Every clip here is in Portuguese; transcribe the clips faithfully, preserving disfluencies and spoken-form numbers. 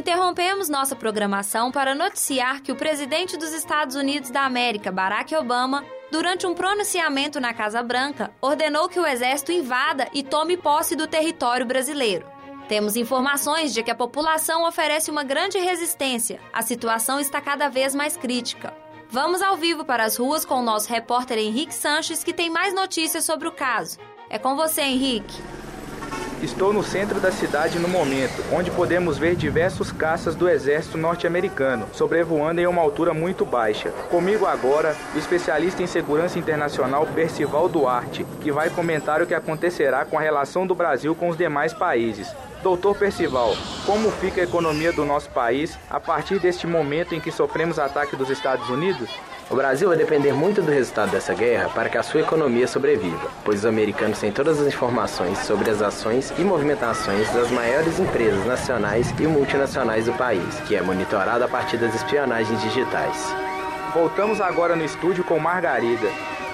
Interrompemos nossa programação para noticiar que o presidente dos Estados Unidos da América, Barack Obama, durante um pronunciamento na Casa Branca, ordenou que o exército invada e tome posse do território brasileiro. Temos informações de que a população oferece uma grande resistência. A situação está cada vez mais crítica. Vamos ao vivo para as ruas com o nosso repórter Henrique Sanches, que tem mais notícias sobre o caso. É com você, Henrique. Estou no centro da cidade no momento, onde podemos ver diversos caças do exército norte-americano, sobrevoando em uma altura muito baixa. Comigo agora, o especialista em segurança internacional Percival Duarte, que vai comentar o que acontecerá com a relação do Brasil com os demais países. Doutor Percival, como fica a economia do nosso país a partir deste momento em que sofremos ataque dos Estados Unidos? O Brasil vai depender muito do resultado dessa guerra para que a sua economia sobreviva, pois os americanos têm todas as informações sobre as ações e movimentações das maiores empresas nacionais e multinacionais do país, que é monitorado a partir das espionagens digitais. Voltamos agora no estúdio com Margarida.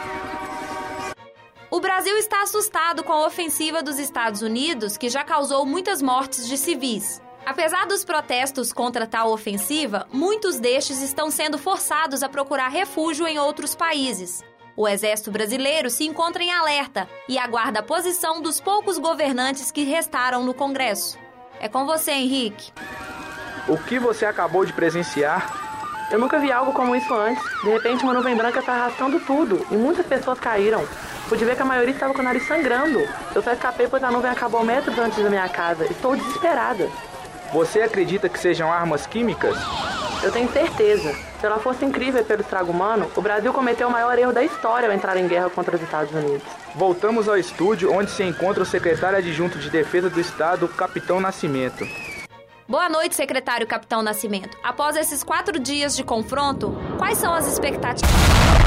O Brasil está assustado com a ofensiva dos Estados Unidos, que já causou muitas mortes de civis. Apesar dos protestos contra tal ofensiva, muitos destes estão sendo forçados a procurar refúgio em outros países. O Exército Brasileiro se encontra em alerta e aguarda a posição dos poucos governantes que restaram no Congresso. É com você, Henrique. O que você acabou de presenciar? Eu nunca vi algo como isso antes. De repente, uma nuvem branca está arrastando tudo e muitas pessoas caíram. Pude ver que a maioria estava com o nariz sangrando. Eu só escapei pois a nuvem acabou metros antes da minha casa. Estou desesperada. Você acredita que sejam armas químicas? Eu tenho certeza. Se ela fosse incrível pelo estrago humano, o Brasil cometeu o maior erro da história ao entrar em guerra contra os Estados Unidos. Voltamos ao estúdio, onde se encontra o secretário adjunto de Defesa do Estado, Capitão Nascimento. Boa noite, secretário Capitão Nascimento. Após esses quatro dias de confronto, quais são as expectativas?